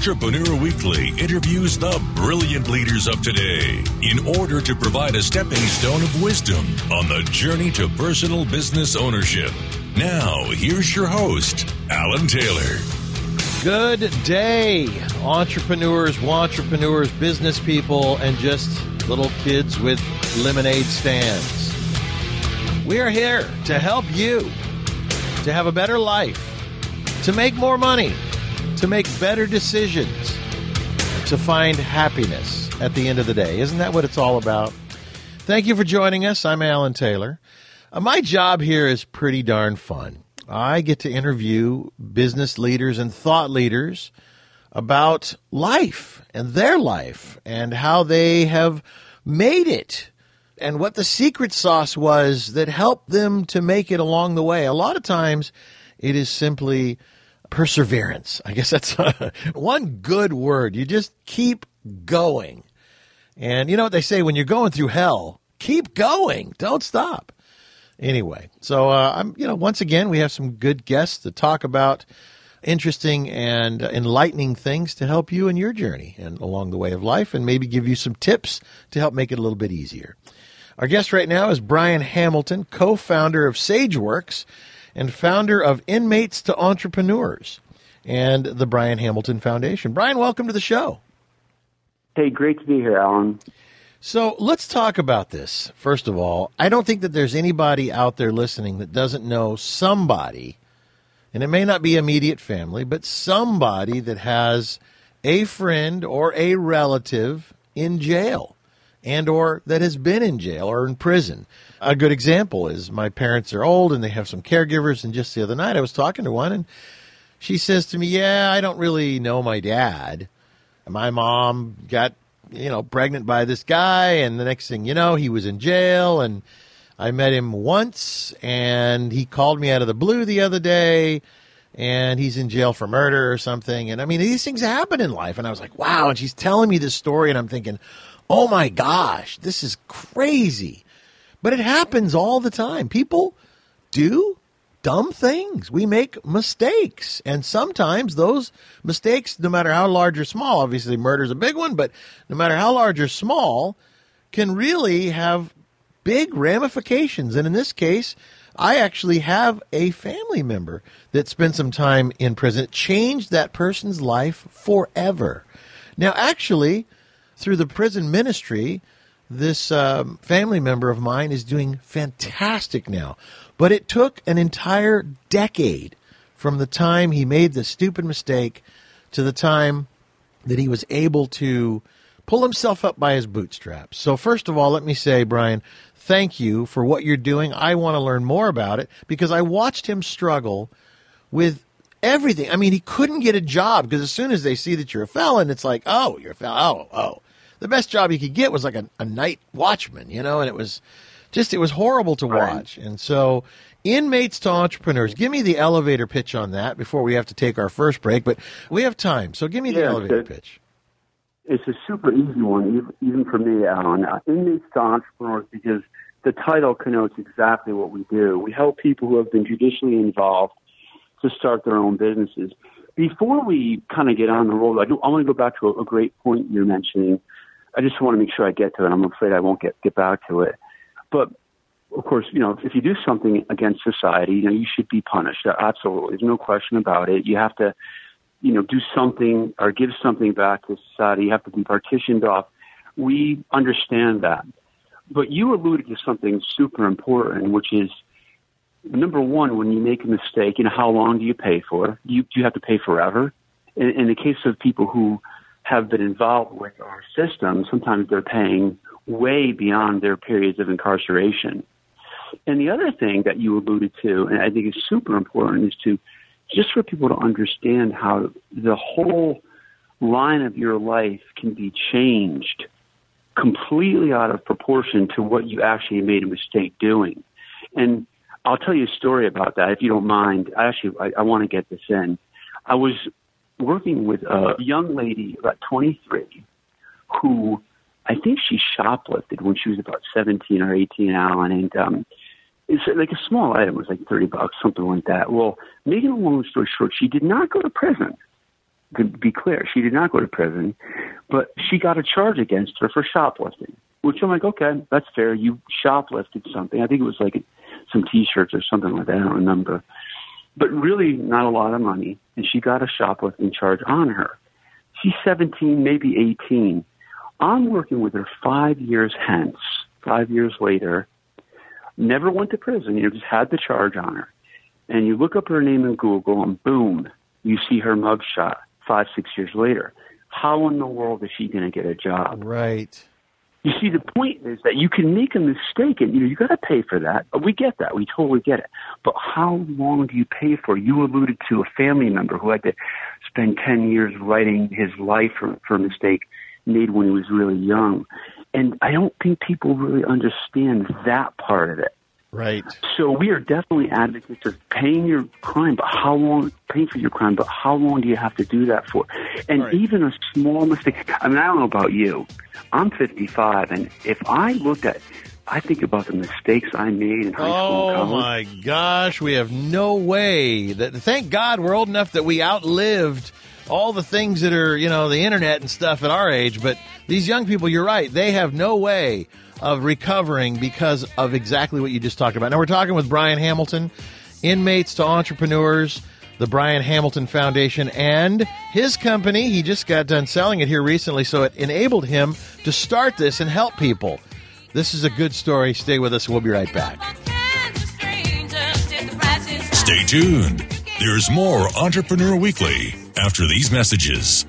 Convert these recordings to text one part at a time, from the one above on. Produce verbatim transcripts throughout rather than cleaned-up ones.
Entrepreneur Weekly interviews the brilliant leaders of today in order to provide a stepping stone of wisdom on the journey to personal business ownership. Now, here's your host, Alan Taylor. Good day, entrepreneurs, wantrepreneurs, business people, and just little kids with lemonade stands. We are here to help you to have a better life, to make more money, to make better decisions, to find happiness at the end of the day. Isn't that what it's all about? Thank you for joining us. I'm Alan Taylor. Uh, my job here is pretty darn fun. I get to interview business leaders and thought leaders about life and their life and how they have made it and what the secret sauce was that helped them to make it along the way. A lot of times it is simply perseverance. I guess that's one good word. You just keep going. And you know what they say, when you're going through hell, keep going. Don't stop. Anyway, so uh, I'm, you know, once again, we have some good guests to talk about interesting and enlightening things to help you in your journey and along the way of life, and maybe give you some tips to help make it a little bit easier. Our guest right now is Brian Hamilton, co-founder of SageWorks and founder of Inmates to Entrepreneurs and the Brian Hamilton Foundation. Brian, welcome to the show. Hey, great to be here, Alan. So let's talk about this. First of all, I don't think that there's anybody out there listening that doesn't know somebody, and it may not be immediate family, but somebody that has a friend or a relative in jail and or that has been in jail or in prison. A good example is my parents are old and they have some caregivers, and just the other night I was talking to one and she says to me, yeah, I don't really know my dad. My mom got, you know, pregnant by this guy, and the next thing you know, he was in jail, and I met him once, and he called me out of the blue the other day, and he's in jail for murder or something. And I mean, these things happen in life. And I was like, wow. And she's telling me this story, and I'm thinking, oh my gosh, this is crazy. But it happens all the time. People do dumb things. We make mistakes. And sometimes those mistakes, no matter how large or small, obviously murder's a big one, but no matter how large or small, can really have big ramifications. And in this case, I actually have a family member that spent some time in prison. It changed that person's life forever. Now, actually, through the prison ministry, this um, family member of mine is doing fantastic now. But it took an entire decade from the time he made the stupid mistake to the time that he was able to pull himself up by his bootstraps. So first of all, let me say, Brian, thank you for what you're doing. I want to learn more about it because I watched him struggle with everything. I mean, he couldn't get a job because as soon as they see that you're a felon, it's like, oh, you're a felon. Oh, oh. The best job he could get was like a, a night watchman, you know, and it was just, it was horrible to watch. Right. And so Inmates to Entrepreneurs, give me the elevator pitch on that before we have to take our first break, but we have time. So give me the yeah, elevator pitch. It's a super easy one, even for me, Alan. Uh, Inmates to Entrepreneurs, because the title connotes exactly what we do. We help people who have been judicially involved to start their own businesses. Before we kind of get on the road, I, do, I want to go back to a, a great point you're mentioning. I just want to make sure I get to it. I'm afraid I won't get, get back to it. But, of course, you know, if you do something against society, you know, you should be punished. Absolutely. There's no question about it. You have to, you know, do something or give something back to society. You have to be partitioned off. We understand that. But you alluded to something super important, which is, number one, when you make a mistake, you know, how long do you pay for? You, do you have to pay forever? In, in the case of people who have been involved with our system, sometimes they're paying way beyond their periods of incarceration. And the other thing that you alluded to, and I think is super important, is to just for people to understand how the whole line of your life can be changed completely out of proportion to what you actually made a mistake doing. And I'll tell you a story about that, if you don't mind. I actually, I, I want to get this in. I was working with a young lady, about twenty-three, who I think she shoplifted when she was about seventeen or eighteen, Alan, and um, it's like a small item. It was like thirty bucks, something like that. Well, making a long story short, she did not go to prison. to be clear, she did not go to prison, but she got a charge against her for shoplifting, which I'm like, okay, that's fair. You shoplifted something. I think it was like some T-shirts or something like that. I don't remember. But really not a lot of money, and she got a shoplifting charge on her. She's seventeen, maybe eighteen. I'm working with her five years hence, five years later, never went to prison, you know, just had the charge on her. And you look up her name in Google, and boom, you see her mugshot five, six years later. How in the world is she going to get a job? Right. You see, the point is that you can make a mistake, and you know you got to pay for that. We get that. We totally get it. But how long do you pay for? You alluded to a family member who had to spend ten years writing his life for, for a mistake made when he was really young. And I don't think people really understand that part of it. Right. So we are definitely advocates of paying your crime, but how long, paying for your crime, but how long do you have to do that for? And right. even a small mistake, I mean, I don't know about you. I'm fifty-five, and if I looked at, I think about the mistakes I made in high school and college. Oh, my gosh, we have no way. That, thank God we're old enough that we outlived all the things that are, you know, the internet and stuff at our age. But these young people, you're right, they have no way of recovering because of exactly what you just talked about. Now, we're talking with Brian Hamilton, Inmates to Entrepreneurs, the Brian Hamilton Foundation, and his company. He just got done selling it here recently, so it enabled him to start this and help people. This is a good story. Stay with us. We'll be right back. Stay tuned. There's more Entrepreneur Weekly after these messages.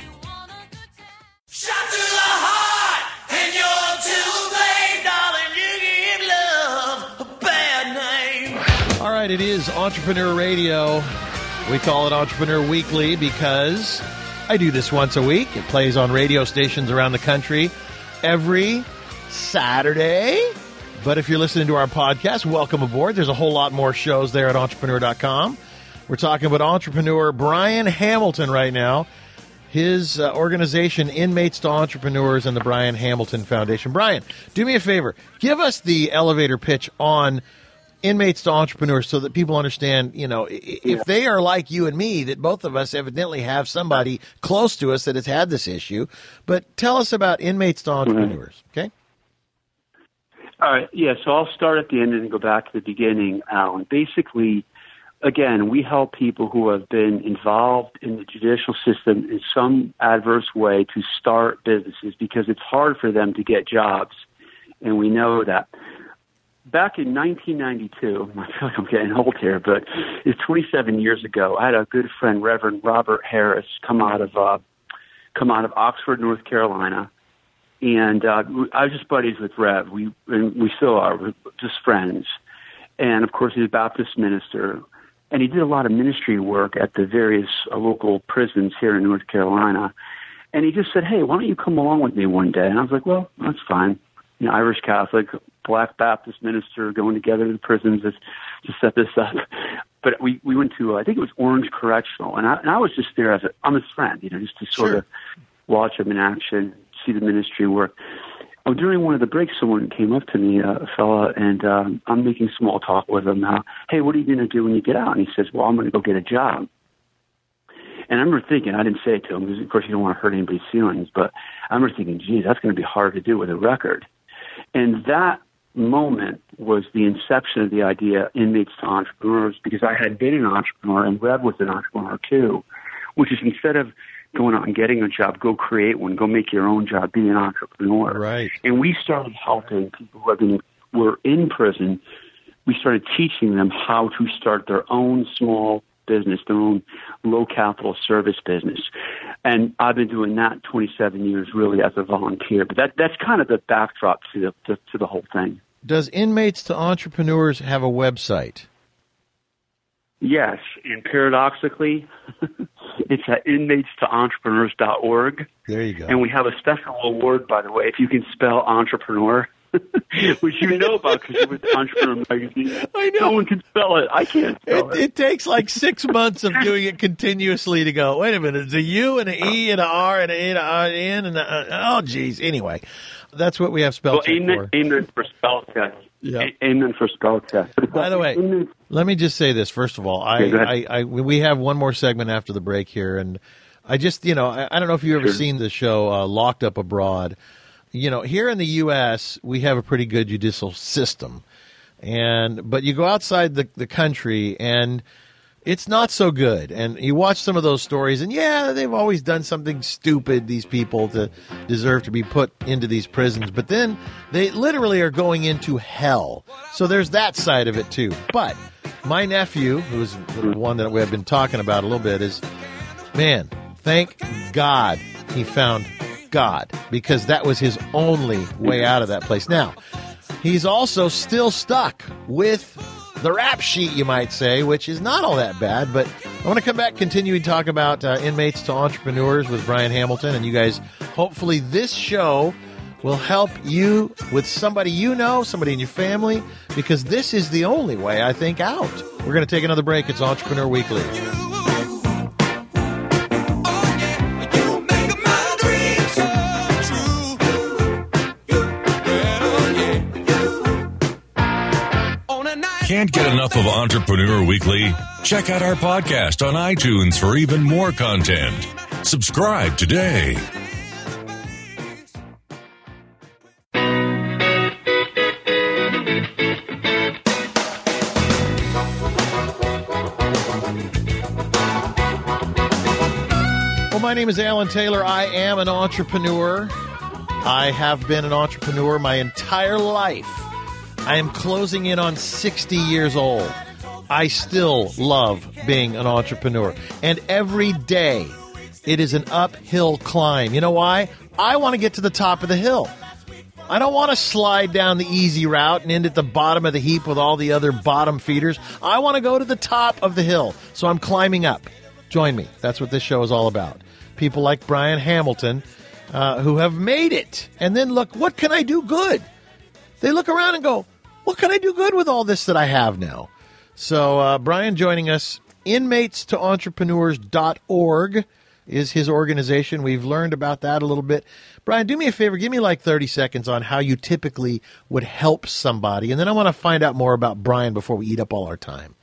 All right, it is Entrepreneur Radio. We call it Entrepreneur Weekly because I do this once a week. It plays on radio stations around the country every Saturday. But if you're listening to our podcast, welcome aboard. There's a whole lot more shows there at entrepreneur dot com. We're talking about entrepreneur Brian Hamilton right now. His uh, organization, Inmates to Entrepreneurs, and the Brian Hamilton Foundation. Brian, do me a favor. Give us the elevator pitch on Inmates to Entrepreneurs so that people understand, you know, if yeah. they are like you and me, that both of us evidently have somebody close to us that has had this issue. But tell us about Inmates to Entrepreneurs, mm-hmm. okay? All right, yeah, so I'll start at the end and go back to the beginning, Alan. Basically, again, we help people who have been involved in the judicial system in some adverse way to start businesses because it's hard for them to get jobs, and we know that. Back in nineteen ninety-two, I feel like I'm getting old here, but it's twenty-seven years ago. I had a good friend, Reverend Robert Harris, come out of uh, come out of Oxford, North Carolina, and uh, I was just buddies with Rev. We and we still are, we're just friends. And of course, he's a Baptist minister, and he did a lot of ministry work at the various uh, local prisons here in North Carolina. And he just said, "Hey, why don't you come along with me one day?" And I was like, "Well, that's fine." You know, Irish Catholic, Black Baptist minister going together to the prisons to, to set this up. But we, we went to, uh, I think it was Orange Correctional, and I, and I was just there as a, I'm his friend, you know, just to sort sure. of watch him in action, see the ministry work. Oh, during one of the breaks, someone came up to me, uh, a fella, and um, I'm making small talk with him now. Hey, what are you going to do when you get out? And he says, well, I'm going to go get a job. And I remember thinking, I didn't say it to him because, of course, you don't want to hurt anybody's feelings, but I remember thinking, geez, that's going to be hard to do with a record. And that moment was the inception of the idea, Inmates to Entrepreneurs, because I had been an entrepreneur, and Rev was an entrepreneur too, which is instead of going out and getting a job, go create one, go make your own job, be an entrepreneur. Right. And we started helping people who have been, were in prison. We started teaching them how to start their own small business, their own low capital service business. And I've been doing that twenty-seven years really as a volunteer. But that that's kind of the backdrop to the to, to the whole thing. Does Inmates to Entrepreneurs have a website? Yes, and paradoxically, it's at inmates to entrepreneurs dot org. There you go. And we have a special award, by the way, if you can spell entrepreneur. Which you know about because you were the Entrepreneur magazine. I know. No one can spell it. I can't spell it. It, it takes like six months of doing it continuously to go, wait a minute, it's a U and an E and an R and an A and an N and a, oh, geez. Anyway, that's what we have spell well, check amen, for. Amen for spell check. Yeah. A- amen for spell check. By the way, let me just say this. First of all, I, okay, I, I, we have one more segment after the break here, and I just, you know, I, I don't know if you've ever Sure. seen the show uh, Locked Up Abroad. You know, here in the U S, we have a pretty good judicial system. And but you go outside the, the country, and it's not so good. And you watch some of those stories, and yeah, they've always done something stupid, these people, to deserve to be put into these prisons. But then they literally are going into hell. So there's that side of it, too. But my nephew, who's the one that we have been talking about a little bit, is, man, thank God he found God, because that was his only way out of that place. Now, he's also still stuck with the rap sheet, you might say, which is not all that bad. But I want to come back, continue to talk about uh, Inmates to Entrepreneurs with Brian Hamilton. And you guys, hopefully this show will help you with somebody you know, somebody in your family, because this is the only way, I think, out. We're going to take another break. It's Entrepreneur Weekly. Can't get enough of Entrepreneur Weekly? Check out our podcast on iTunes for even more content. Subscribe today. Well, my name is Alan Taylor. I am an entrepreneur. I have been an entrepreneur my entire life. I am closing in on sixty years old. I still love being an entrepreneur. And every day, it is an uphill climb. You know why? I want to get to the top of the hill. I don't want to slide down the easy route and end at the bottom of the heap with all the other bottom feeders. I want to go to the top of the hill. So I'm climbing up. Join me. That's what this show is all about. People like Brian Hamilton uh, who have made it. And then look, what can I do good? They look around and go, what can I do good with all this that I have now? So uh, Brian joining us, inmates to entrepreneurs dot org is his organization. We've learned about that a little bit. Brian, do me a favor. Give me like thirty seconds on how you typically would help somebody. And then I want to find out more about Brian before we eat up all our time.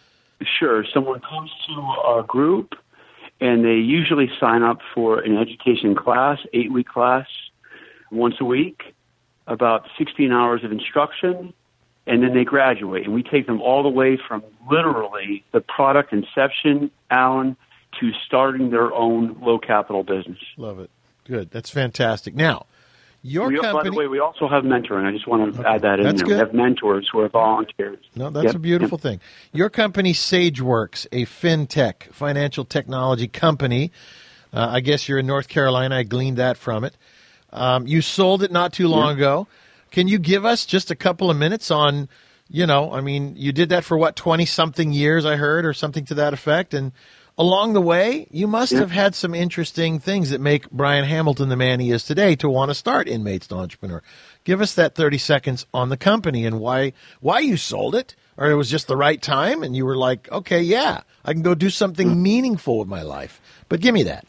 Sure. Someone comes to our group, and they usually sign up for an education class, eight-week class, once a week, about sixteen hours of instruction, and then they graduate. And we take them all the way from literally the product inception, Alan, to starting their own low-capital business. Love it. Good. That's fantastic. Now, your we, company... By the way, we also have mentoring. I just want to okay. add that in That's there. Good. We have mentors who are volunteers. No, that's yep. a beautiful yep. thing. Your company, SageWorks, a fintech, financial technology company. Uh, I guess you're in North Carolina. I gleaned that from it. Um, you sold it not too long yep. ago. Can you give us just a couple of minutes on, you know, I mean, you did that for what, twenty-something years, I heard, or something to that effect, and along the way, you must yep. have had some interesting things that make Brian Hamilton the man he is today to want to start Inmates to Entrepreneur. Give us that thirty seconds on the company and why why you sold it, or it was just the right time and you were like, okay, yeah, I can go do something meaningful with my life. But give me that.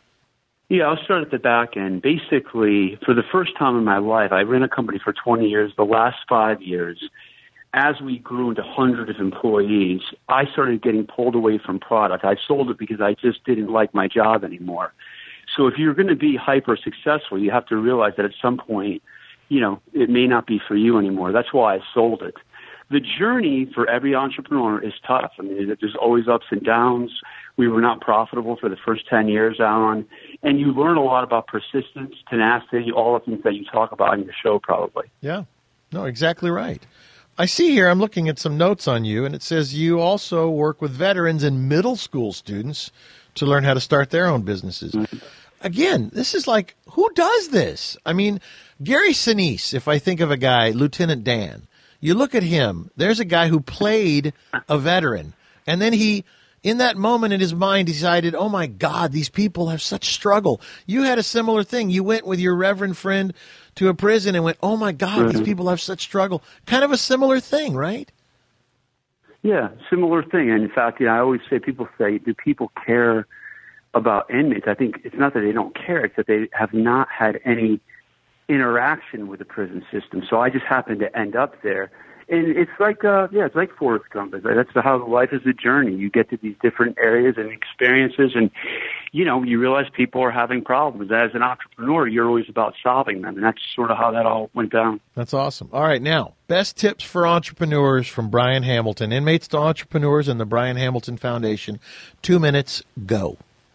Yeah, I'll start at the back end. Basically, for the first time in my life, I ran a company for twenty years. The last five years, as we grew into hundreds of employees, I started getting pulled away from product. I sold it because I just didn't like my job anymore. So if you're going to be hyper successful, you have to realize that at some point, you know, it may not be for you anymore. That's why I sold it. The journey for every entrepreneur is tough. I mean, there's always ups and downs. We were not profitable for the first ten years, Alan. And you learn a lot about persistence, tenacity, all the things that you talk about in your show probably. Yeah. No, exactly right. I see here, I'm looking at some notes on you, and it says you also work with veterans and middle school students to learn how to start their own businesses. Mm-hmm. Again, this is like, who does this? I mean, Gary Sinise, if I think of a guy, Lieutenant Dan, you look at him, there's a guy who played a veteran, and then he, in that moment in his mind, decided, oh my God, these people have such struggle. You had a similar thing. You went with your reverend friend to a prison and went, oh my God, mm-hmm. these people have such struggle. Kind of a similar thing, right? Yeah, similar thing. And in fact, you know, I always say, people say, do people care about inmates? I think it's not that they don't care, it's that they have not had any interaction with the prison system. So I just happened to end up there. And it's like, uh, yeah, it's like Forrest Gump. That's how life is a journey. You get to these different areas and experiences, and, you know, you realize people are having problems. As an entrepreneur, you're always about solving them, and that's sort of how that all went down. That's awesome. All right, now, best tips for entrepreneurs from Brian Hamilton. Inmates to Entrepreneurs and the Brian Hamilton Foundation. Two minutes, go.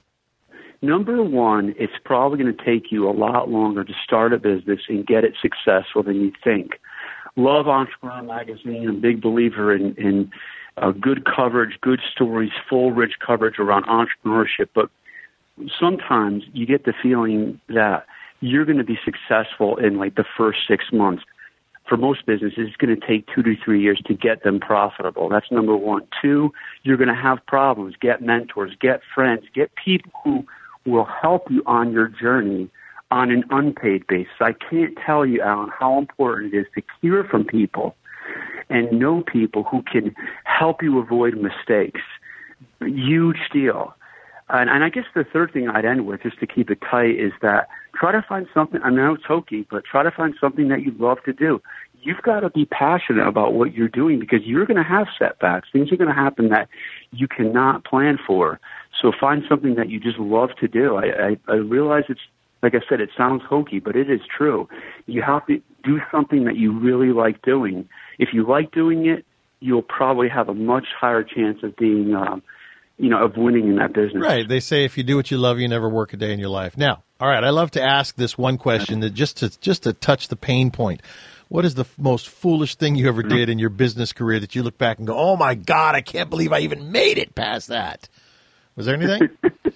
Number one, it's probably going to take you a lot longer to start a business and get it successful than you think. Love Entrepreneur Magazine. I'm a big believer in, in uh, good coverage, good stories, full, rich coverage around entrepreneurship. But sometimes you get the feeling that you're going to be successful in like the first six months. For most businesses, it's going to take two to three years to get them profitable. That's number one. Two, you're going to have problems. Get mentors, get friends, get people who will help you on your journey on an unpaid basis. I can't tell you, Alan, how important it is to hear from people and know people who can help you avoid mistakes. Huge deal. And, and I guess the third thing I'd end with, just to keep it tight, is that try to find something, I know it's hokey, but try to find something that you love to do. You've got to be passionate about what you're doing because you're going to have setbacks. Things are going to happen that you cannot plan for. So find something that you just love to do. I, I, I realize it's, like I said, it sounds hokey, but it is true. You have to do something that you really like doing. If you like doing it, you'll probably have a much higher chance of being, um, you know, of winning in that business. Right. They say if you do what you love, you never work a day in your life. Now, all right, I love to ask this one question that just to just to touch the pain point. What is the f- most foolish thing you ever did in your business career that you look back and go, oh, my God, I can't believe I even made it past that? Was there anything?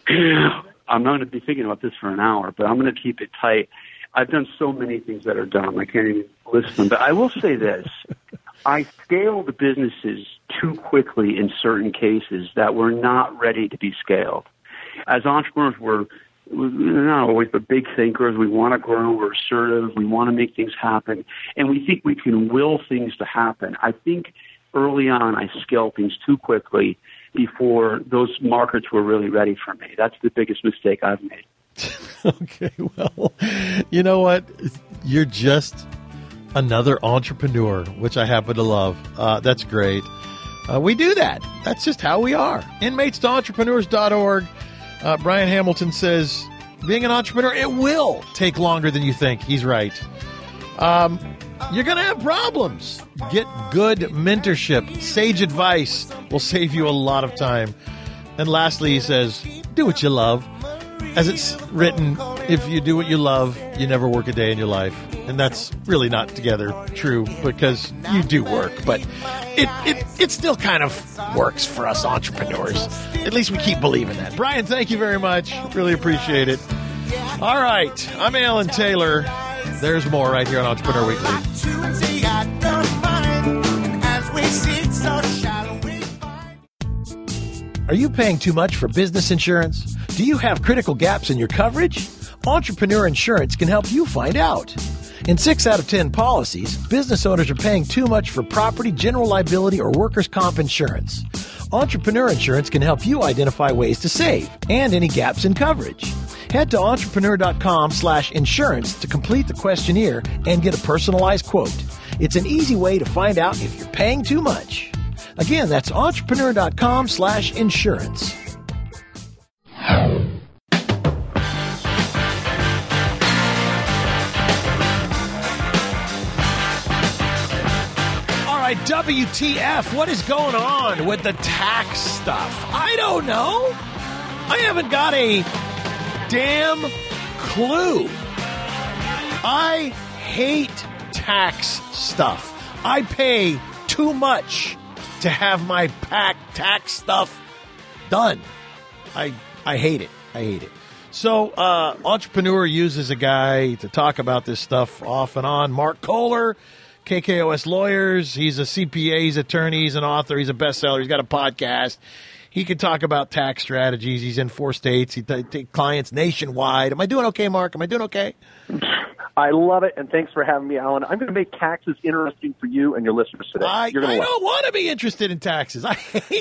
I'm not going to be thinking about this for an hour, but I'm going to keep it tight. I've done so many things that are dumb. I can't even list them. But I will say this. I scaled businesses too quickly in certain cases that were not ready to be scaled. As entrepreneurs, we're we're not always the big thinkers. We want to grow. We're assertive. We want to make things happen. And we think we can will things to happen. I think early on I scaled things too quickly before those markets were really ready for me. That's the biggest mistake I've made. Okay, well, you know what? You're just another entrepreneur, which I happen to love. Uh, that's great. Uh, we do that. That's just how we are. inmates to entrepreneurs dot org. Uh, Brian Hamilton says, being an entrepreneur, it will take longer than you think. He's right. Um, you're going to have problems. Get good mentorship. Sage advice will save you a lot of time. And lastly, he says, do what you love. As it's written, if you do what you love, you never work a day in your life. And that's really not together true because you do work, but it, it, it still kind of works for us entrepreneurs. At least we keep believing that. Brian, thank you very much. Really appreciate it. All right. I'm Alan Taylor. There's more right here on Entrepreneur Weekly. Are you paying too much for business insurance? Do you have critical gaps in your coverage? Entrepreneur Insurance can help you find out. In six out of ten policies, business owners are paying too much for property, general liability, or workers' comp insurance. Entrepreneur Insurance can help you identify ways to save and any gaps in coverage. Head to entrepreneur.com slash insurance to complete the questionnaire and get a personalized quote. It's an easy way to find out if you're paying too much. Again, that's entrepreneur.com slash insurance. W T F, what is going on with the tax stuff? I don't know. I haven't got a damn clue. I hate tax stuff. I pay too much to have my pack tax stuff done. I I hate it. I hate it. So, uh, Entrepreneur uses a guy to talk about this stuff off and on. Mark Kohler, K K O S Lawyers. He's a C P A, he's an attorney, he's an author, he's a bestseller, he's got a podcast. He can talk about tax strategies. He's in four states. He t- takes clients nationwide. Am I doing okay, Mark? Am I doing okay? I love it, and thanks for having me, Alan. I'm going to make taxes interesting for you and your listeners today. I, You're I gonna don't want to be interested in taxes. I hate tax.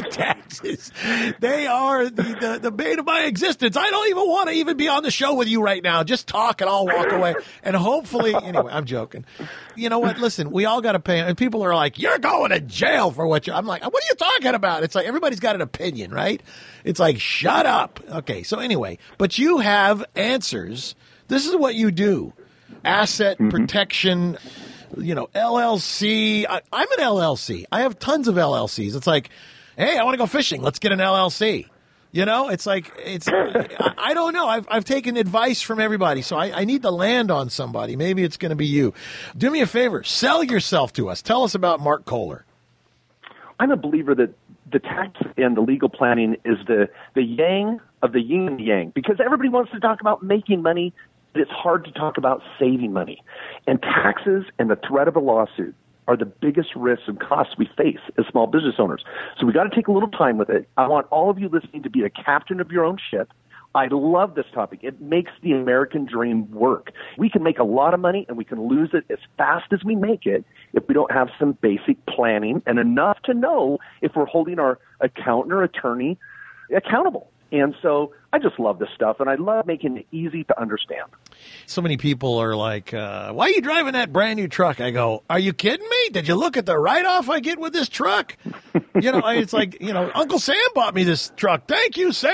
taxes. They are the, the, the bane of my existence. I don't even want to even be on the show with you right now. Just talk and I'll walk away. And hopefully, anyway, I'm joking. You know what? Listen, we all got to pay. And people are like, you're going to jail for what you're. I'm like, what are you talking about? It's like everybody's got an opinion, right? It's like, shut up. Okay, so anyway, but you have answers. This is what you do. Asset mm-hmm. protection, you know, L L C. I, I'm an L L C. I have tons of L L Cs. It's like, hey, I want to go fishing. Let's get an L L C. You know, it's like, it's, I, I don't know. I've, I've taken advice from everybody, so I, I need to land on somebody. Maybe it's going to be you. Do me a favor. Sell yourself to us. Tell us about Mark Kohler. I'm a believer that the tax and the legal planning is the, the yang of the yin and yang, because everybody wants to talk about making money, but it's hard to talk about saving money. And taxes and the threat of a lawsuit are the biggest risks and costs we face as small business owners. So we got to take a little time with it. I want all of you listening to be a captain of your own ship. I love this topic. It makes the American dream work. We can make a lot of money and we can lose it as fast as we make it if we don't have some basic planning and enough to know if we're holding our accountant or attorney accountable. And so I just love this stuff, and I love making it easy to understand. So many people are like, uh, why are you driving that brand new truck? I go, are you kidding me? Did you look at the write-off I get with this truck? You know, it's like, you know, Uncle Sam bought me this truck. Thank you, Sam.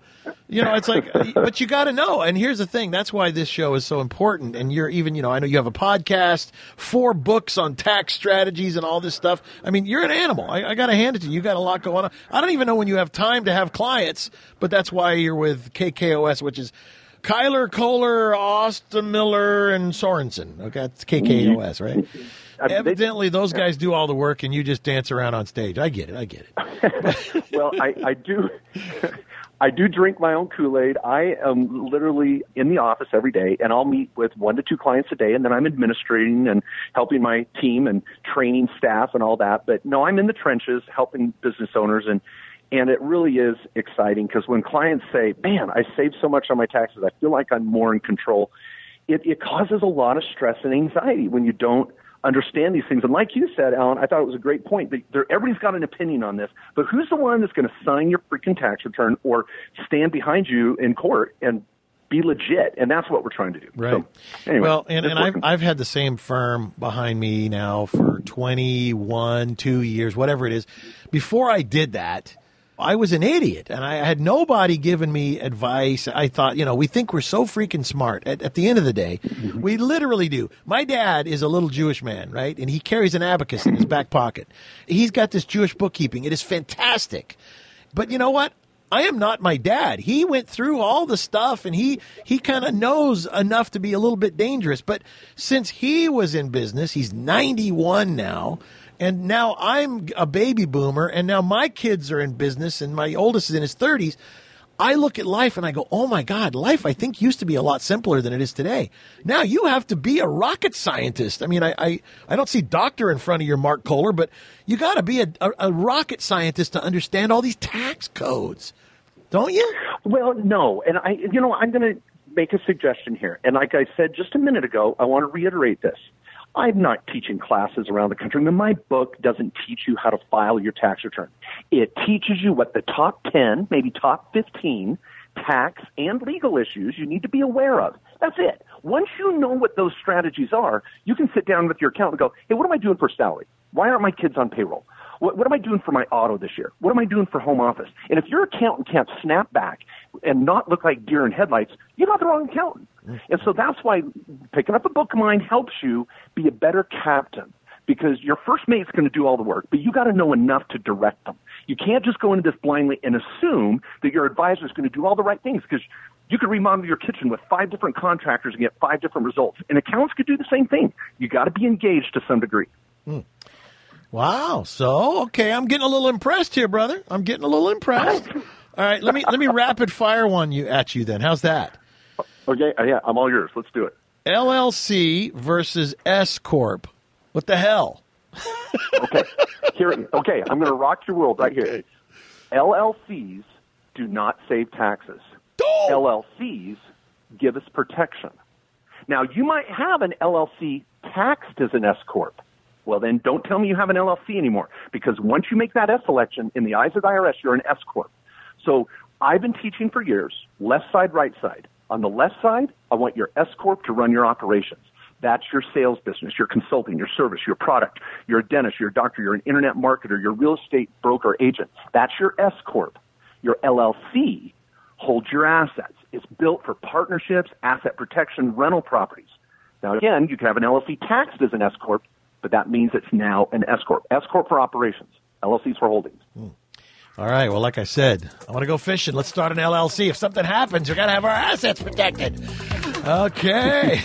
You know, it's like, but you got to know. And here's the thing. That's why this show is so important. And you're even, you know, I know you have a podcast, four books on tax strategies and all this stuff. I mean, you're an animal. I, I got to hand it to you. You got a lot going on. I don't even know when you have time to have clients, but that's why you're with K K O S, which is Kyler, Kohler, Austin, Miller, and Sorensen. Okay, that's K K O S, right? Evidently, those guys do all the work, and you just dance around on stage. I get it. I get it. Well, I, I do. I do drink my own Kool-Aid. I am literally in the office every day, and I'll meet with one to two clients a day, and then I'm administrating and helping my team and training staff and all that. But no, I'm in the trenches helping business owners, and and it really is exciting because when clients say, man, I saved so much on my taxes, I feel like I'm more in control, it, it causes a lot of stress and anxiety when you don't understand these things. And like you said, Alan, I thought it was a great point. There, everybody's got an opinion on this, but who's the one that's going to sign your freaking tax return or stand behind you in court and be legit? And that's what we're trying to do. Right. So, anyway, well, and, and I've, I've had the same firm behind me now for twenty-one, two years, whatever it is. Before I did that, I was an idiot, and I had nobody giving me advice. I thought, you know, we think we're so freaking smart. At, at the end of the day, we literally do. My dad is a little Jewish man, right? And he carries an abacus in his back pocket. He's got this Jewish bookkeeping. It is fantastic. But you know what? I am not my dad. He went through all the stuff, and he, he kind of knows enough to be a little bit dangerous. But since he was in business, he's ninety-one now, and now I'm a baby boomer, and now my kids are in business, and my oldest is in his thirties. I look at life and I go, oh, my God, life I think used to be a lot simpler than it is today. Now you have to be a rocket scientist. I mean, I I, I don't see doctor in front of your Mark Kohler, but you got to be a, a, a rocket scientist to understand all these tax codes, don't you? Well, no. And, I, you know, I'm going to make a suggestion here. And like I said just a minute ago, I want to reiterate this. I'm not teaching classes around the country. I mean, my book doesn't teach you how to file your tax return. It teaches you what the top ten, maybe top fifteen tax and legal issues you need to be aware of. That's it. Once you know what those strategies are, you can sit down with your accountant and go, hey, what am I doing for salary? Why aren't my kids on payroll? What, what am I doing for my auto this year? What am I doing for home office? And if your accountant can't snap back and not look like deer in headlights, you got the wrong accountant. And so that's why picking up a book of mine helps you be a better captain, because your first mate's going to do all the work, but you got to know enough to direct them. You can't just go into this blindly and assume that your advisor is going to do all the right things, because you could remodel your kitchen with five different contractors and get five different results. And accountants could do the same thing. You got to be engaged to some degree. Hmm. Wow. So, okay, I'm getting a little impressed here, brother. I'm getting a little impressed. All right, let me let me rapid fire one you at you then. How's that? Okay, yeah, I'm all yours. Let's do it. L L C versus S Corp. What the hell? okay, here. Okay, I'm going to rock your world right here. L L Cs do not save taxes. Oh! L L Cs give us protection. Now, you might have an L L C taxed as an S Corp, Well, then don't tell me you have an L L C anymore, because once you make that S election, in the eyes of the I R S, you're an S corp. So I've been teaching for years, left side, right side. On the left side, I want your S corp to run your operations. That's your sales business, your consulting, your service, your product. You're a dentist, you're a doctor, you're an internet marketer, you're a real estate broker agent. That's your S corp. Your L L C holds your assets. It's built for partnerships, asset protection, rental properties. Now, again, you can have an L L C taxed as an S corp, but that means it's now an S corp. S corp for operations, L L Cs for holdings. Hmm. All right. Well, like I said, I want to go fishing. Let's start an L L C. If something happens, we got to have our assets protected. Okay.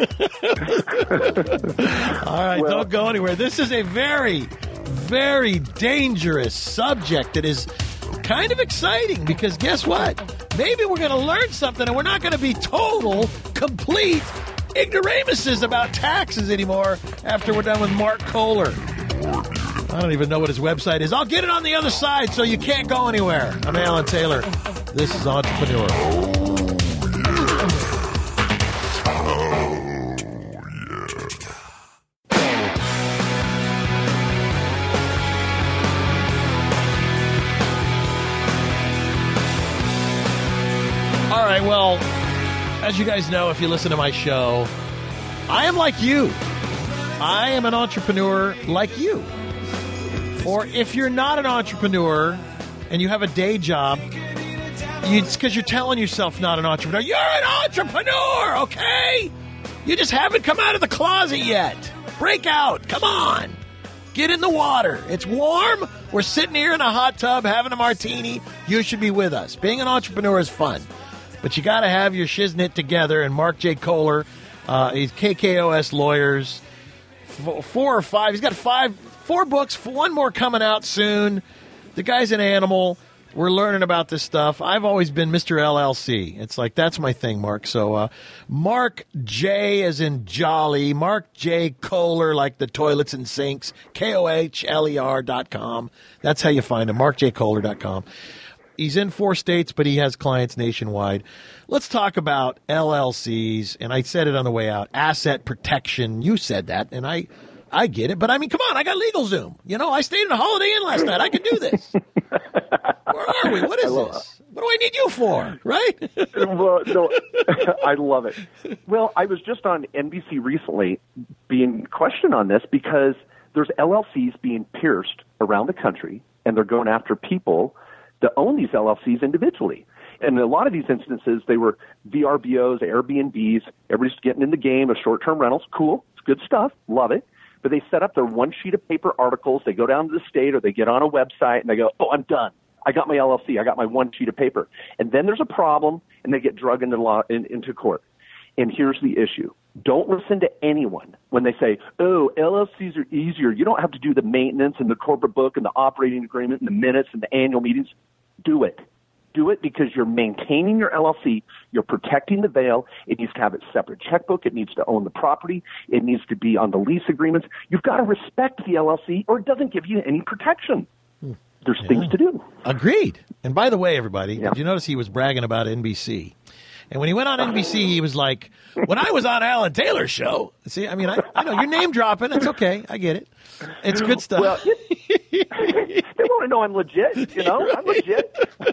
All right. Well, don't go anywhere. This is a very, very dangerous subject that is kind of exciting, because guess what? Maybe we're going to learn something, and we're not going to be total, complete ignoramuses about taxes anymore after we're done with Mark Kohler. I don't even know what his website is. I'll get it on the other side so you can't go anywhere. I'm Alan Taylor. This is Entrepreneur. All right, well, as you guys know, if you listen to my show, I am like you. I am an entrepreneur like you. Or if you're not an entrepreneur and you have a day job, you, it's because you're telling yourself not an entrepreneur. You're an entrepreneur, okay? You just haven't come out of the closet yet. Break out. Come on. Get in the water. It's warm. We're sitting here in a hot tub having a martini. You should be with us. Being an entrepreneur is fun. But you got to have your shiznit together. And Mark J. Kohler, uh, he's K K O S Lawyers, four or five. He's got five, four books, one more coming out soon. The guy's an animal. We're learning about this stuff. I've always been Mister L L C. It's like, that's my thing, Mark. So uh, Mark J as in Jolly, Mark J. Kohler, like the toilets and sinks, K O H L E R dot com. That's how you find him, mark j kohler dot com. He's in four states, but he has clients nationwide. Let's talk about L L Cs, and I said it on the way out, asset protection. You said that, and I I get it. But, I mean, come on, I got LegalZoom. You know, I stayed in a Holiday Inn last night. I can do this. Where are we? What is this? What do I need you for, right? Well, no, I love it. Well, I was just on N B C recently being questioned on this because there's L L Cs being pierced around the country, and they're going after people that own these L L Cs individually. And in a lot of these instances, they were V R B Os, Airbnbs. Everybody's getting in the game of short-term rentals. Cool. It's good stuff. Love it. But they set up their one sheet of paper articles. They go down to the state or they get on a website and they go, oh, I'm done. I got my L L C. I got my one sheet of paper. And then there's a problem and they get dragged into, law, in, into court. And here's the issue. Don't listen to anyone when they say, oh, L L Cs are easier. You don't have to do the maintenance and the corporate book and the operating agreement and the minutes and the annual meetings. Do it. Do it because you're maintaining your L L C. You're protecting the veil. It needs to have its separate checkbook. It needs to own the property. It needs to be on the lease agreements. You've got to respect the L L C or it doesn't give you any protection. There's yeah. things to do. Agreed. And by the way, everybody, yeah. did you notice he was bragging about N B C? And when he went on N B C, he was like, when I was on Alan Taylor's show, see, I mean, I, I know you're name dropping. It's okay. I get it. It's good stuff. Well, they want to know I'm legit, you know? I'm legit.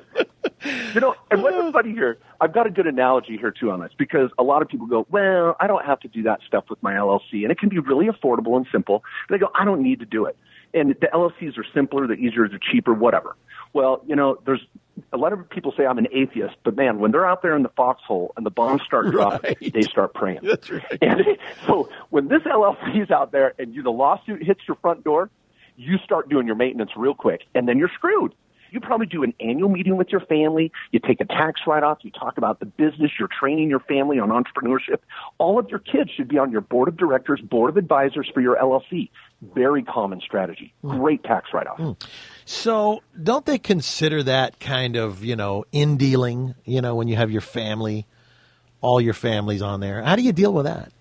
You know, and what's funny here, I've got a good analogy here, too, on this, because a lot of people go, well, I don't have to do that stuff with my L L C, and it can be really affordable and simple. They go, I don't need to do it. And the L L Cs are simpler, they're easier, they're cheaper, whatever. Well, you know, there's a lot of people say I'm an atheist, but, man, when they're out there in the foxhole and the bombs start dropping, right. they start praying. That's right. And so when this L L C is out there and you, the lawsuit hits your front door, you start doing your maintenance real quick, and then you're screwed. You probably do an annual meeting with your family. You take a tax write-off. You talk about the business. You're training your family on entrepreneurship. All of your kids should be on your board of directors, board of advisors for your L L C. Very common strategy. Great tax write-off. Mm. So don't they consider that kind of, you know, in dealing, you know, when you have your family, all your family's on there? How do you deal with that?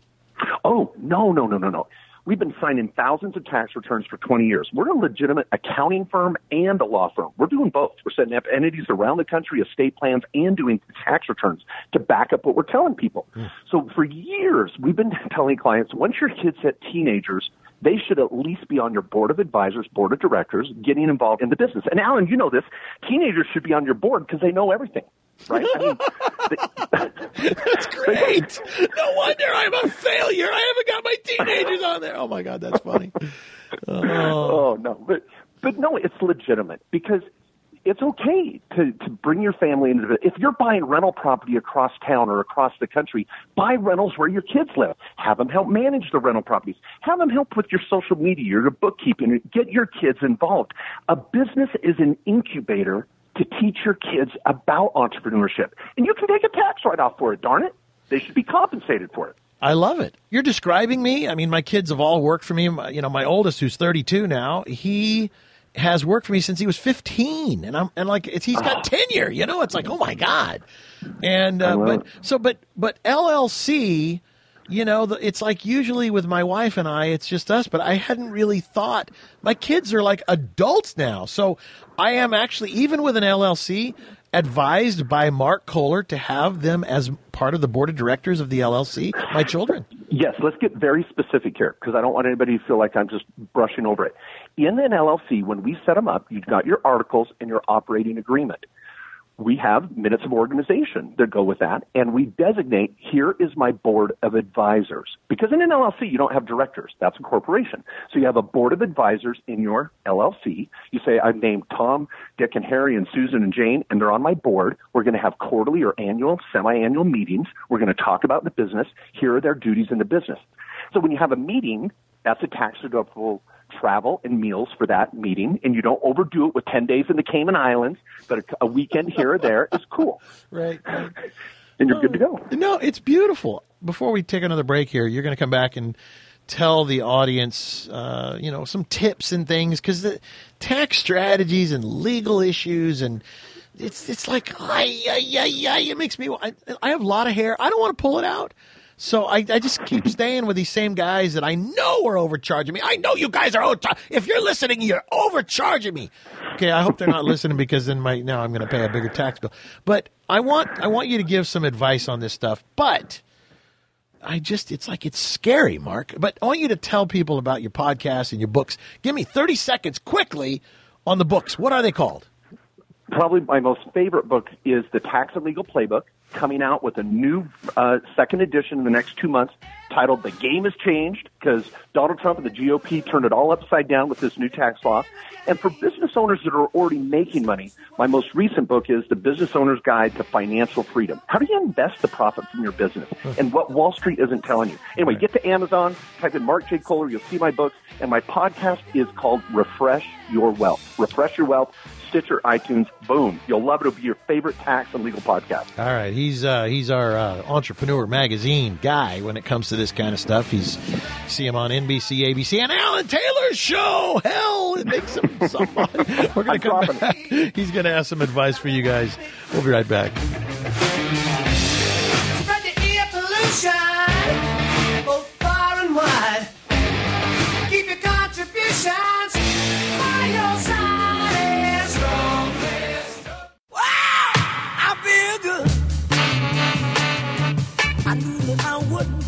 Oh, no, no, no, no, no. We've been signing thousands of tax returns for twenty years. We're a legitimate accounting firm and a law firm. We're doing both. We're setting up entities around the country, estate plans, and doing tax returns to back up what we're telling people. Mm. So for years, we've been telling clients, once your kids hit teenagers, they should at least be on your board of advisors, board of directors, getting involved in the business. And Alan, you know this, teenagers should be on your board because they know everything, right? I mean, they, that's great. No wonder I'm a failure. I haven't got my teenagers on there. Oh my God, that's funny. Oh, oh no, but but no, it's legitimate because it's okay to, to bring your family into it. If you're buying rental property across town or across the country, buy rentals where your kids live. Have them help manage the rental properties. Have them help with your social media, your bookkeeping. Get your kids involved. A business is an incubator to teach your kids about entrepreneurship. And you can take a tax write-off for it, darn it. They should be compensated for it. I love it. You're describing me. I mean, my kids have all worked for me. You know, my oldest, who's thirty-two now, he has worked for me since he was fifteen, and I'm and like it's, he's got tenure. You know, it's like, oh my God. And uh, but so but but L L C, you know, the, it's like usually with my wife and I, it's just us. But I hadn't really thought my kids are like adults now, so I am actually, even with an L L C, advised by Mark Kohler to have them as part of the board of directors of the L L C. My children. Yes, let's get very specific here because I don't want anybody to feel like I'm just brushing over it. In an L L C, when we set them up, you've got your articles and your operating agreement. We have minutes of organization that go with that, and we designate, here is my board of advisors. Because in an L L C, you don't have directors. That's a corporation. So you have a board of advisors in your L L C. You say, I've named Tom, Dick, and Harry, and Susan, and Jane, and they're on my board. We're going to have quarterly or annual, semi-annual meetings. We're going to talk about the business. Here are their duties in the business. So when you have a meeting, that's a tax-deductible travel and meals for that meeting, and you don't overdo it with ten days in the Cayman Islands, but a, a weekend here or there is cool. Right. right. And you're good to go. No, it's beautiful. Before we take another break here, you're going to come back and tell the audience, uh, you know, some tips and things, because the tax strategies and legal issues, and it's it's like, ay, ay, ay, ay, it makes me, I, I have a lot of hair. I don't want to pull it out. So I, I just keep staying with these same guys that I know are overcharging me. I know you guys are overcharging. If you're listening, you're overcharging me. Okay, I hope they're not listening because then my now I'm going to pay a bigger tax bill. But I want I want you to give some advice on this stuff. But I just it's like it's scary, Mark. But I want you to tell people about your podcast and your books. Give me thirty seconds quickly on the books. What are they called? Probably my most favorite book is The Tax and Legal Playbook, coming out with a new uh, second edition in the next two months titled The Game Has Changed, because Donald Trump and the G O P turned it all upside down with this new tax law. And for business owners that are already making money, my most recent book is The Business Owner's Guide to Financial Freedom. How do you invest the profit from your business and what Wall Street isn't telling you? Anyway, get to Amazon, type in Mark J. Kohler, you'll see my books, and my podcast is called Refresh Your Wealth. Refresh Your Wealth. Stitcher, iTunes, boom. You'll love it. It'll be your favorite tax and legal podcast. All right. He's uh, he's our uh, Entrepreneur Magazine guy when it comes to this kind of stuff. He's see him on N B C, A B C, and Alan Taylor's show. Hell, it makes him somebody. We're going to come back. He's going to have some advice for you guys. We'll be right back. Spread the air pollution both far and wide. Keep your contributions by your side. I knew that I wouldn't.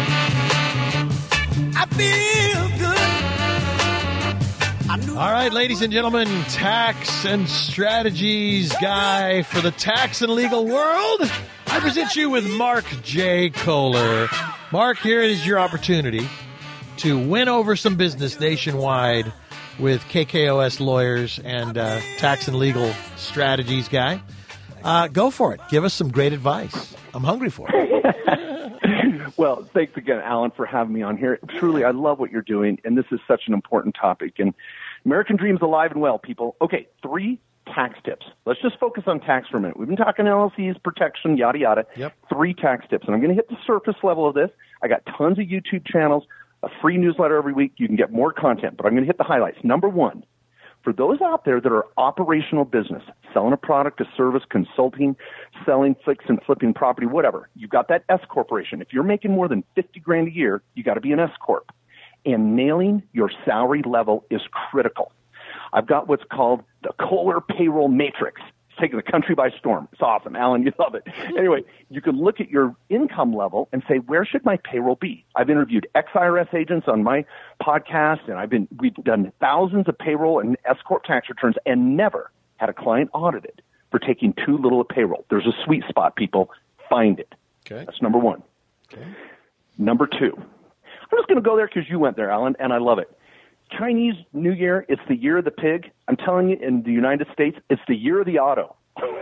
I feel good. I knew. All right, ladies and gentlemen, tax and strategies guy for the tax and legal world. I present you with Mark J. Kohler. Mark, here is your opportunity to win over some business nationwide with K K O S lawyers and uh, tax and legal strategies guy. Uh, go for it. Give us some great advice. I'm hungry for it. Well, thanks again, Alan, for having me on here. Truly, I love what you're doing, and this is such an important topic. And American Dream's alive and well, people. Okay, three tax tips. Let's just focus on tax for a minute. We've been talking L L Cs, protection, yada, yada. Yep. Three tax tips. And I'm going to hit the surface level of this. I got tons of YouTube channels, a free newsletter every week. You can get more content, but I'm going to hit the highlights. Number one, for those out there that are operational business, selling a product, a service, consulting, selling, fix and flipping property, whatever, you've got that S corporation. If you're making more than fifty grand a year, you got to be an S corp. And nailing your salary level is critical. I've got what's called the Kohler payroll matrix. taking the country by storm. It's awesome. Alan, you love it. Anyway, you can look at your income level and say, where should my payroll be? I've interviewed ex-I R S agents on my podcast, and I've been we've done thousands of payroll and S-corp tax returns and never had a client audited for taking too little of payroll. There's a sweet spot, people. Find it. Okay. That's number one. Okay. Number two. I'm just going to go there because you went there, Alan, and I love it. Chinese New Year, it's the year of the pig. I'm telling you, in the United States, it's the year of the auto.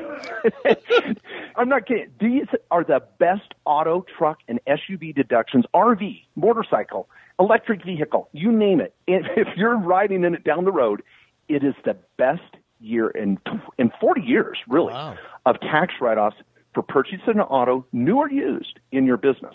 I'm not kidding. These are the best auto, truck, and S U V deductions, R V, motorcycle, electric vehicle, you name it. If you're riding in it down the road, it is the best year in in forty years, really, wow. of tax write-offs for purchasing an auto, new or used, in your business.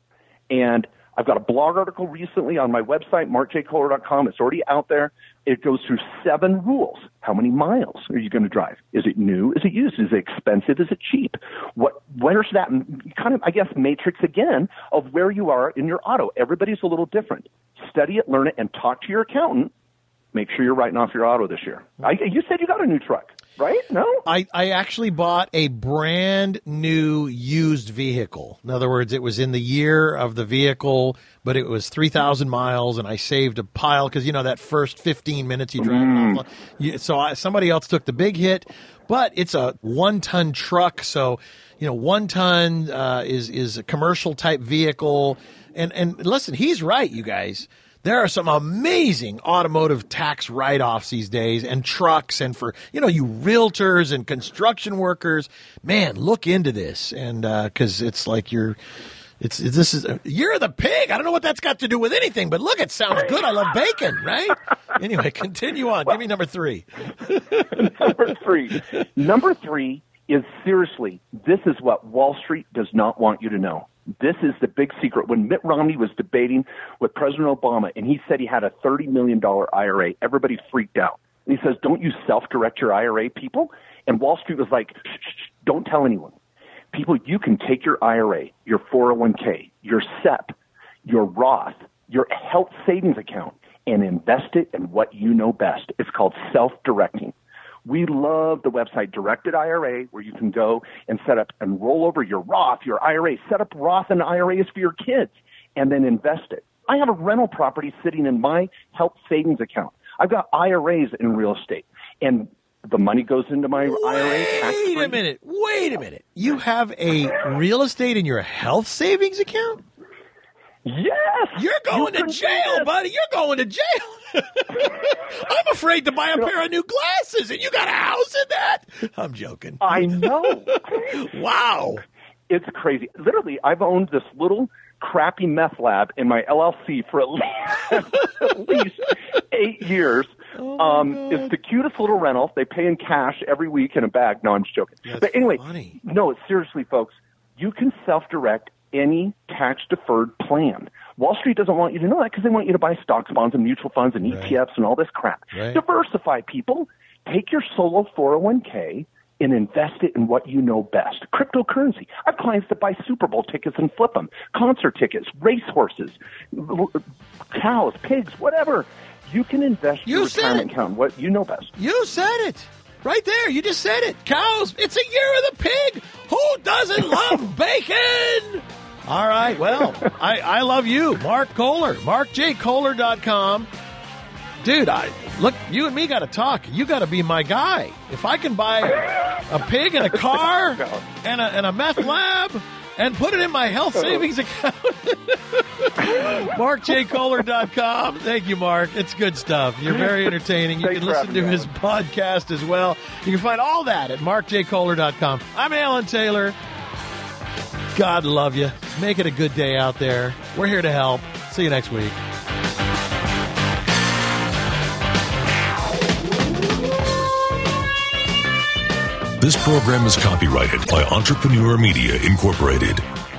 And I've got a blog article recently on my website, mark j kohler dot com. It's already out there. It goes through seven rules. How many miles are you going to drive? Is it new? Is it used? Is it expensive? Is it cheap? What? Where's that kind of, I guess, matrix again of where you are in your auto? Everybody's a little different. Study it, learn it, and talk to your accountant. Make sure you're writing off your auto this year. I, you said you got a new truck, right? No? I, I actually bought a brand new used vehicle. In other words, it was in the year of the vehicle, but it was three thousand miles, and I saved a pile because, you know, that first fifteen minutes you drive mm. off. You, so I, somebody else took the big hit, but it's a one-ton truck. So, you know, one ton uh, is, is a commercial-type vehicle. And, and listen, he's right, you guys. There are some amazing automotive tax write-offs these days, and trucks, and for, you know, you realtors and construction workers. Man, look into this, and uh, because it's like you're, it's this is you're the pig. I don't know what that's got to do with anything, but look, it sounds good. I love bacon, right? Anyway, continue on. Give me number three. Number three. Number three is, seriously, this is what Wall Street does not want you to know. This is the big secret. When Mitt Romney was debating with President Obama and he said he had a thirty million dollars I R A, everybody freaked out. And he says, don't you self-direct your I R A, people? And Wall Street was like, shh, shh, shh, don't tell anyone. People, you can take your I R A, your four oh one k, your S E P, your Roth, your health savings account, and invest it in what you know best. It's called self-directing. We love the website Directed I R A, where you can go and set up and roll over your Roth, your I R A, set up Roth and I R As for your kids, and then invest it. I have a rental property sitting in my health savings account. I've got I R As in real estate, and the money goes into my Wait I R A. Tax-free. Wait a minute. Wait a minute. You have a real estate in your health savings account? Yes. You're going you to jail, buddy. You're going to jail. I'm afraid to buy a pair of new glasses, and you got a house in that? I'm joking. I know. Wow. It's crazy. Literally, I've owned this little crappy meth lab in my L L C for at least, at least eight years. Oh um, it's the cutest little rental. They pay in cash every week in a bag. No, I'm just joking. That's but anyway, funny. No, seriously, folks, you can self-direct any tax-deferred plan. Wall Street doesn't want you to know that because they want you to buy stocks, bonds, and mutual funds and right. E T Fs and all this crap. Right. Diversify, people. Take your solo four oh one k and invest it in what you know best. Cryptocurrency. I have clients that buy Super Bowl tickets and flip them, concert tickets, racehorses, cows, pigs, whatever. You can invest you your retirement account in what you know best. You said it. Right there. You just said it. Cows. It's a year of the pig. Who doesn't love bacon? All right. Well, I, I love you, Mark Kohler, mark j kohler dot com. Dude, I look, you and me got to talk. You got to be my guy. If I can buy a pig and a car and a, and a meth lab and put it in my health savings account, mark j kohler dot com. Thank you, Mark. It's good stuff. You're very entertaining. You Thanks can for listen to having me, his podcast as well. You can find all that at mark j kohler dot com. I'm Alan Taylor. God love you. Make it a good day out there. We're here to help. See you next week. This program is copyrighted by Entrepreneur Media, Incorporated.